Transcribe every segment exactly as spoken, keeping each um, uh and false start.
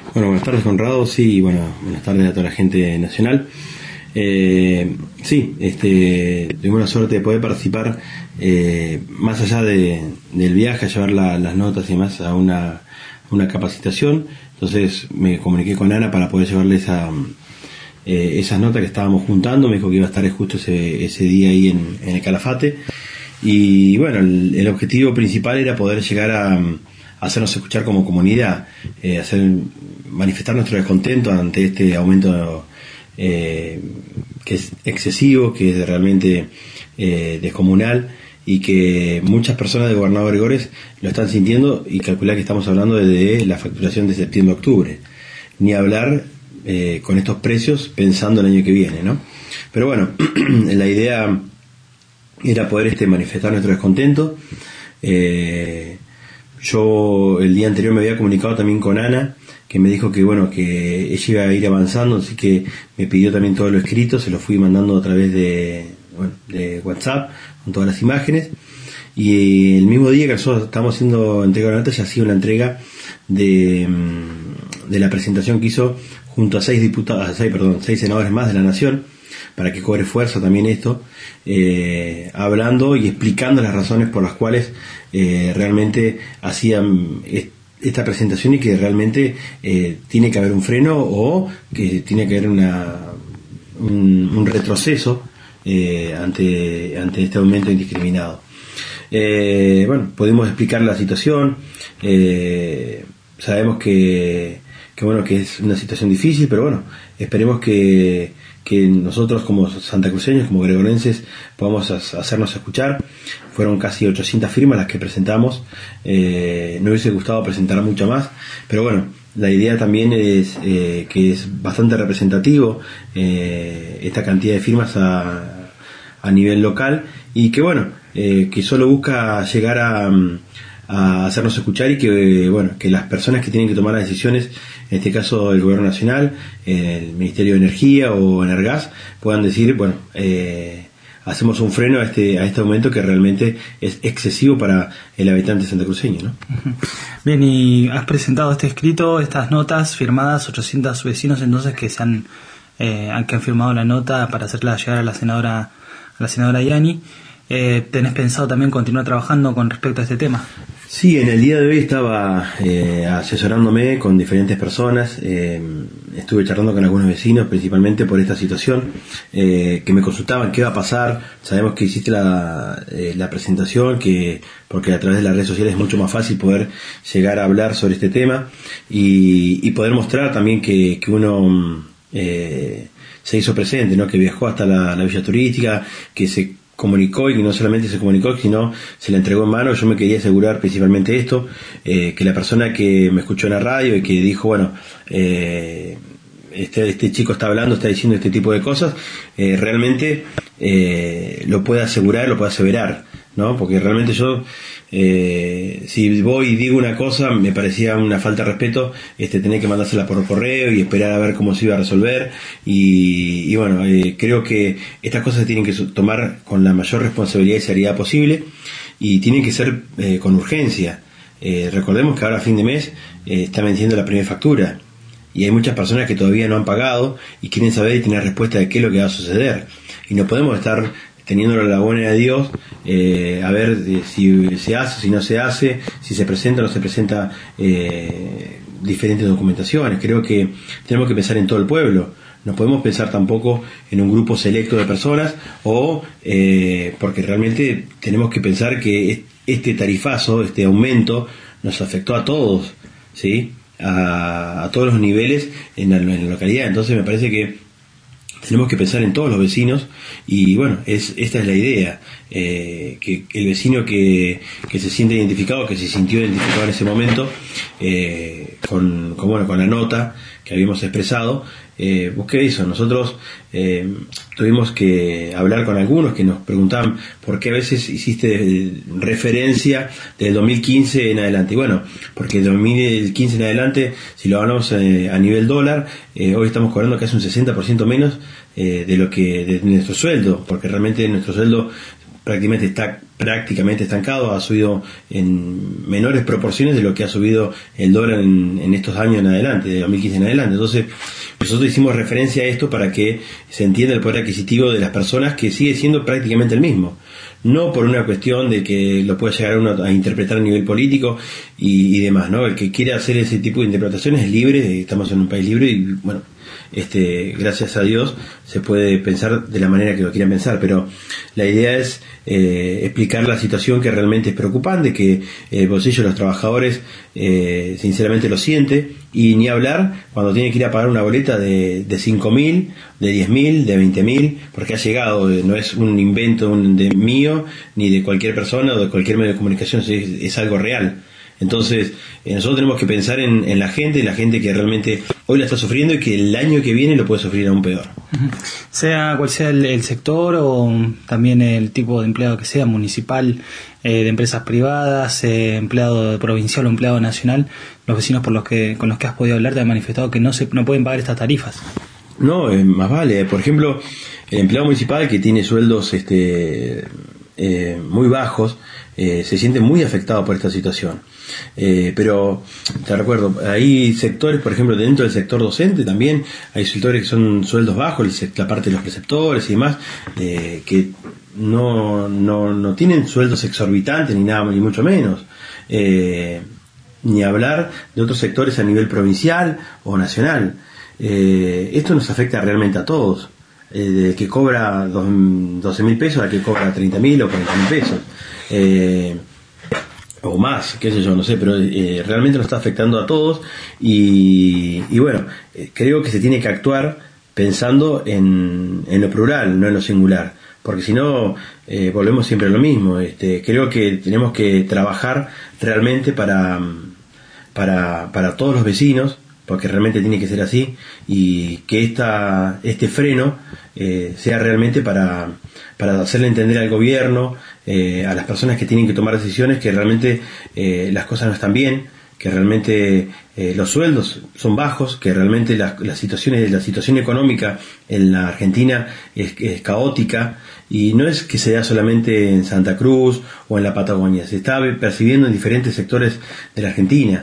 Bueno, buenas tardes, Conrado. Sí, bueno, buenas tardes a toda la gente nacional. Eh, sí, este, tuvimos la suerte de poder participar, eh, más allá de, del viaje, a llevar la, las notas y demás a una, una capacitación. Entonces me comuniqué con Ana para poder llevarle esa, eh, esas notas que estábamos juntando. Me dijo que iba a estar justo ese, ese día ahí en, en el Calafate. Y bueno, el, el objetivo principal era poder llegar a, a hacernos escuchar como comunidad, eh, hacer manifestar nuestro descontento ante este aumento eh, que es excesivo, que es realmente eh, descomunal, y que muchas personas de Gobernador Gregores lo están sintiendo, y calcular que estamos hablando de la facturación de septiembre a octubre, ni hablar eh, con estos precios pensando el año que viene, ¿no? Pero bueno, la idea era poder este manifestar nuestro descontento. eh, yo el día anterior me había comunicado también con Ana, que me dijo que bueno, que ella iba a ir avanzando, así que me pidió también todo lo escrito, se lo fui mandando a través de, bueno, de WhatsApp con todas las imágenes. Y el mismo día que nosotros estábamos haciendo entrega de notas, ya hacía una entrega de, de la presentación que hizo junto a seis diputados, a seis, perdón, seis senadores más de la Nación, para que cobre fuerza también esto, eh, hablando y explicando las razones por las cuales eh, realmente hacían esta presentación, y que realmente eh, tiene que haber un freno, o que tiene que haber una, un, un retroceso eh, ante, ante este aumento indiscriminado. Eh, bueno, podemos explicar la situación. eh, sabemos que, que bueno, que es una situación difícil, pero bueno, esperemos que que nosotros como santacruceños, como gregorenses, podamos hacernos escuchar. Fueron casi ochocientas firmas las que presentamos. Eh, no hubiese gustado presentar mucho más, pero bueno, la idea también es eh, que es bastante representativo eh, esta cantidad de firmas a, a nivel local, y que bueno, eh, que solo busca llegar a, a hacernos escuchar, y que bueno, que las personas que tienen que tomar las decisiones, en este caso el Gobierno Nacional, el Ministerio de Energía o Energas, puedan decir, bueno, eh, hacemos un freno a este a este aumento que realmente es excesivo para el habitante santacruceño, ¿no? Bien, y has presentado este escrito, estas notas firmadas, ochocientos vecinos entonces que se han eh, que han firmado la nota para hacerla llegar a la senadora a la senadora Yani. Eh, ¿Tenés pensado también continuar trabajando con respecto a este tema? Sí, en el día de hoy estaba eh, asesorándome con diferentes personas. eh, estuve charlando con algunos vecinos, principalmente por esta situación, eh, que me consultaban qué va a pasar. Sabemos que hiciste la, eh, la presentación, que porque a través de las redes sociales es mucho más fácil poder llegar a hablar sobre este tema, y, y poder mostrar también que, que uno eh, se hizo presente, ¿no? Que viajó hasta la, la villa turística, que se comunicó, y que no solamente se comunicó, sino se la entregó en mano. Yo me quería asegurar principalmente esto, eh, que la persona que me escuchó en la radio y que dijo, bueno, eh, este, este chico está hablando, está diciendo este tipo de cosas, eh, realmente eh, lo pueda asegurar, lo pueda aseverar, ¿no? Porque realmente yo, eh, si voy y digo una cosa, me parecía una falta de respeto este tener que mandársela por correo y esperar a ver cómo se iba a resolver. Y, y bueno, eh, creo que estas cosas se tienen que tomar con la mayor responsabilidad y seriedad posible, y tienen que ser eh, con urgencia. Eh, recordemos que ahora a fin de mes eh, está venciendo la primera factura, y hay muchas personas que todavía no han pagado y quieren saber y tener respuesta de qué es lo que va a suceder, y no podemos estar teniéndolo la buena de Dios, eh, a ver eh, si se hace, si no se hace, si se presenta o no se presenta eh, diferentes documentaciones. Creo que tenemos que pensar en todo el pueblo. No podemos pensar tampoco en un grupo selecto de personas, o eh, porque realmente tenemos que pensar que este tarifazo, este aumento, nos afectó a todos, ¿sí? A, a todos los niveles en la, en la localidad. Entonces me parece que tenemos que pensar en todos los vecinos, y bueno, es esta es la idea, eh, que el vecino que, que se siente identificado, que se sintió identificado en ese momento, eh, con, con, bueno, con la nota que habíamos expresado, eh, busque eso. Nosotros eh, tuvimos que hablar con algunos que nos preguntaban por qué a veces hiciste referencia del dos mil quince en adelante. Y bueno, porque del dos mil quince en adelante, si lo hablamos eh, a nivel dólar, eh, hoy estamos cobrando casi un sesenta por ciento menos eh, de lo que de nuestro sueldo, porque realmente nuestro sueldo prácticamente está prácticamente estancado, ha subido en menores proporciones de lo que ha subido el dólar en, en estos años en adelante, de dos mil quince en adelante. Entonces, nosotros hicimos referencia a esto para que se entienda el poder adquisitivo de las personas, que sigue siendo prácticamente el mismo. No por una cuestión de que lo pueda llegar uno a interpretar a nivel político y, y demás, ¿no? El que quiera hacer ese tipo de interpretaciones es libre, estamos en un país libre y, bueno, este, gracias a Dios se puede pensar de la manera que lo quieran pensar, pero la idea es eh, explicar la situación que realmente es preocupante, que el bolsillo de los trabajadores eh, sinceramente lo siente, y ni hablar cuando tiene que ir a pagar una boleta de, de cinco mil, de diez mil, de veinte mil, porque ha llegado, no es un invento un, de mío, ni de cualquier persona o de cualquier medio de comunicación, es, es algo real. Entonces, eh, nosotros tenemos que pensar en, en la gente, en la gente que realmente hoy la está sufriendo y que el año que viene lo puede sufrir aún peor. Sea cual sea el, el sector o también el tipo de empleado que sea, municipal, eh, de empresas privadas, eh, empleado provincial o empleado nacional, los vecinos por los que con los que has podido hablar te han manifestado que no se no pueden pagar estas tarifas. No, eh, más vale. Por ejemplo, el empleado municipal que tiene sueldos este eh, muy bajos, eh, se siente muy afectado por esta situación. Eh, pero te recuerdo, hay sectores, por ejemplo, dentro del sector docente también hay sectores que son sueldos bajos, la parte de los preceptores y demás, eh, que no, no, no tienen sueldos exorbitantes ni nada, ni mucho menos. Eh, ni hablar de otros sectores a nivel provincial o nacional. Eh, esto nos afecta realmente a todos, eh, del que cobra doce mil pesos al que cobra treinta mil o cuarenta mil pesos, eh, o más, qué sé yo, no sé, pero eh, realmente nos está afectando a todos y, y bueno, eh, creo que se tiene que actuar pensando en, en lo plural, no en lo singular, porque si no eh, volvemos siempre a lo mismo. Este, creo que tenemos que trabajar realmente para, para, para todos los vecinos, porque realmente tiene que ser así, y que esta, este freno eh, sea realmente para, para hacerle entender al gobierno, eh, a las personas que tienen que tomar decisiones, que realmente eh, las cosas no están bien, que realmente eh, los sueldos son bajos, que realmente las, las situaciones, la situación económica en la Argentina es, es caótica, y no es que se da solamente en Santa Cruz o en la Patagonia, se está percibiendo en diferentes sectores de la Argentina.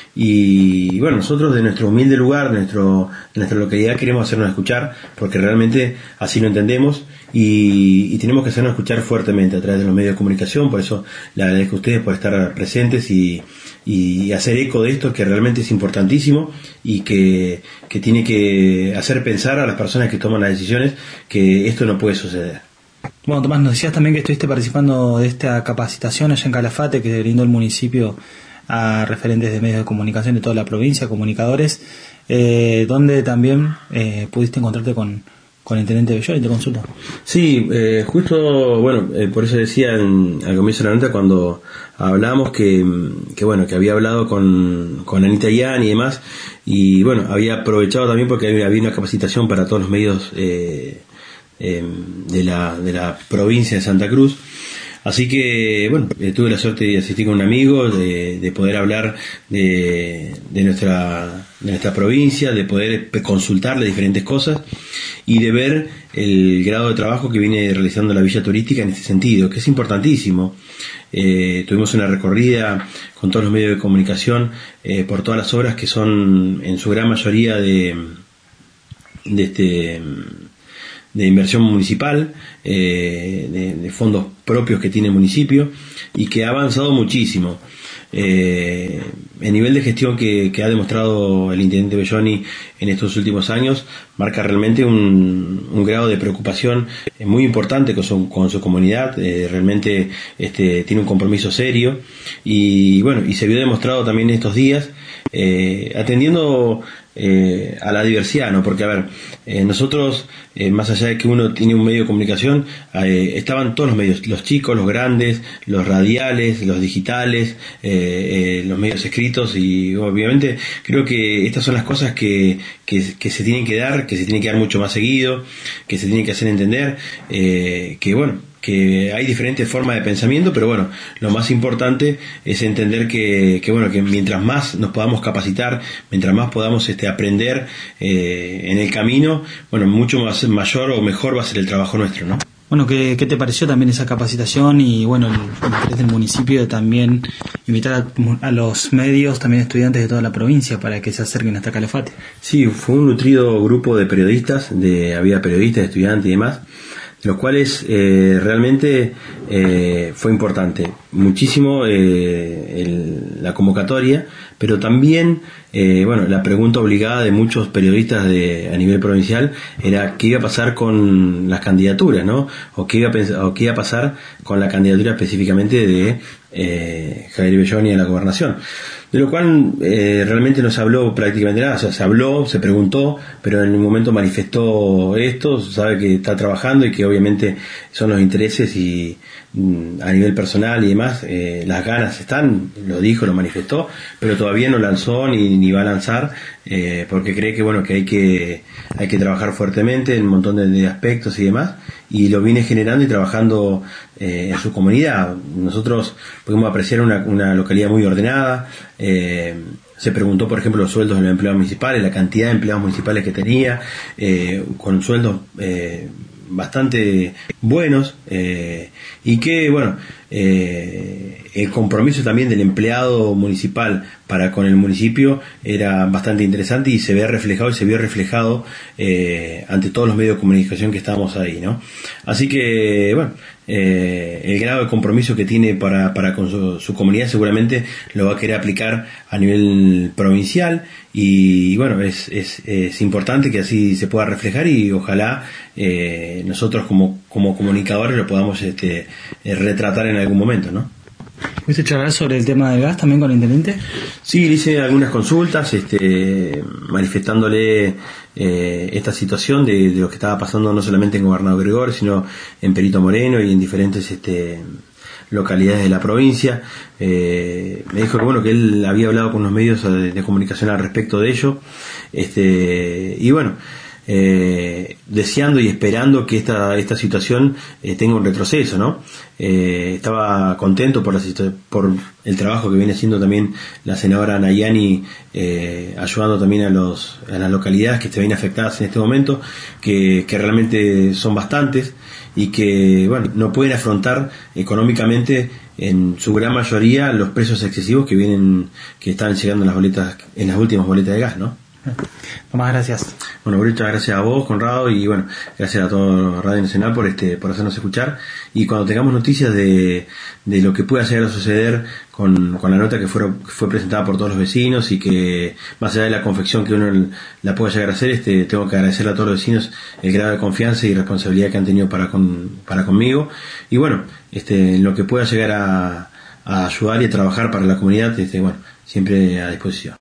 Y bueno, nosotros de nuestro humilde lugar, de, nuestro, de nuestra localidad, queremos hacernos escuchar, porque realmente así lo entendemos, y, y tenemos que hacernos escuchar fuertemente a través de los medios de comunicación. Por eso le agradezco a ustedes por estar presentes y, y hacer eco de esto, que realmente es importantísimo y que, que tiene que hacer pensar a las personas que toman las decisiones que esto no puede suceder. Bueno, Tomás, nos decías también que estuviste participando de esta capacitación allá en Calafate que brindó el municipio a referentes de medios de comunicación de toda la provincia, comunicadores, eh, donde también eh, pudiste encontrarte con, con el intendente Belloni, te consulta. Sí, eh, justo, bueno, eh, por eso decía en, al comienzo de la nota cuando hablábamos que, que bueno, que había hablado con, con Anita Ian y demás, y bueno, había aprovechado también porque había, había una capacitación para todos los medios eh, eh, de la, de la provincia de Santa Cruz. Así que, bueno, eh, tuve la suerte de asistir con un amigo, de, de poder hablar de, de, nuestra, de nuestra provincia, de poder consultarle diferentes cosas y de ver el grado de trabajo que viene realizando la Villa Turística en este sentido, que es importantísimo. Eh, tuvimos una recorrida con todos los medios de comunicación eh, por todas las obras que son en su gran mayoría de, de este... de inversión municipal, eh, de, de fondos propios que tiene el municipio, y que ha avanzado muchísimo. Eh, el nivel de gestión que, que ha demostrado el intendente Belloni en estos últimos años marca realmente un, un grado de preocupación muy importante con su, con su comunidad. Eh, realmente este, tiene un compromiso serio, y bueno, y se vio demostrado también en estos días, eh, atendiendo Eh, a la diversidad, ¿no? Porque, a ver, eh, nosotros, eh, más allá de que uno tiene un medio de comunicación, eh, estaban todos los medios, los chicos, los grandes, los radiales, los digitales, eh, eh, los medios escritos, y obviamente creo que estas son las cosas que, que, que se tienen que dar, que se tienen que dar mucho más seguido, que se tienen que hacer entender, eh, que bueno, que hay diferentes formas de pensamiento, pero bueno, lo más importante es entender que, que bueno, que mientras más nos podamos capacitar, mientras más podamos este, aprender eh, en el camino, bueno, mucho más mayor o mejor va a ser el trabajo nuestro, ¿no? Bueno, ¿qué, qué te pareció también esa capacitación y bueno, el, el interés del municipio de también invitar a, a los medios, también estudiantes de toda la provincia para que se acerquen hasta Calafate? Sí, fue un nutrido grupo de periodistas, de había periodistas, estudiantes y demás, de los cuales eh, realmente eh, fue importante muchísimo eh, el, la convocatoria, pero también eh, bueno, la pregunta obligada de muchos periodistas de, a nivel provincial era qué iba a pasar con las candidaturas, ¿no? O qué iba a, pensar, o qué iba a pasar con la candidatura específicamente de eh, Javier Belloni a la gobernación. De lo cual eh, realmente no se habló prácticamente nada, o sea, se habló, se preguntó, pero en un momento manifestó esto, sabe que está trabajando y que obviamente son los intereses y mm, a nivel personal y demás, eh, las ganas están, lo dijo, lo manifestó, pero todavía no lanzó ni, ni va a lanzar, eh, porque cree que bueno que hay que hay que trabajar fuertemente en un montón de, de aspectos y demás, y lo viene generando y trabajando eh, en su comunidad. Nosotros pudimos apreciar una, una localidad muy ordenada. Eh, se preguntó, por ejemplo, los sueldos de los empleados municipales, la cantidad de empleados municipales que tenía, eh, con sueldos eh, bastante buenos, eh, y que, bueno, eh, el compromiso también del empleado municipal para con el municipio era bastante interesante y se ve reflejado y se vio reflejado eh, ante todos los medios de comunicación que estábamos ahí, ¿no? Así que, bueno, eh, el grado de compromiso que tiene para, para con su, su comunidad seguramente lo va a querer aplicar a nivel provincial y, bueno, es, es, es importante que así se pueda reflejar y ojalá eh, nosotros como, como comunicadores lo podamos este, retratar en algún momento, ¿no? ¿Pudiste charlar sobre el tema del gas también con el intendente? Sí, le hice algunas consultas, este, manifestándole eh, esta situación de, de lo que estaba pasando no solamente en Gobernador Gregor, sino en Perito Moreno y en diferentes este, localidades de la provincia. Eh, me dijo que bueno que él había hablado con los medios de, de comunicación al respecto de ello, este, y bueno. Eh, deseando y esperando que esta esta situación eh, tenga un retroceso, ¿no? Eh, estaba contento por la por el trabajo que viene haciendo también la senadora Nayani, eh, ayudando también a los a las localidades que se ven afectadas en este momento, que, que realmente son bastantes y que bueno no pueden afrontar económicamente en su gran mayoría los precios excesivos que vienen que están llegando en las boletas en las últimas boletas de gas, ¿no? Tomás, gracias. Bueno, muchas gracias a vos, Conrado, y bueno, gracias a todo Radio Nacional por este, por hacernos escuchar. Y cuando tengamos noticias de, de lo que pueda llegar a suceder con, con la nota que fue, que fue presentada por todos los vecinos y que más allá de la confección que uno la pueda llegar a hacer, este, tengo que agradecerle a todos los vecinos el grado de confianza y responsabilidad que han tenido para con, para conmigo. Y bueno, este, en lo que pueda llegar a, a ayudar y a trabajar para la comunidad, este, bueno, siempre a disposición.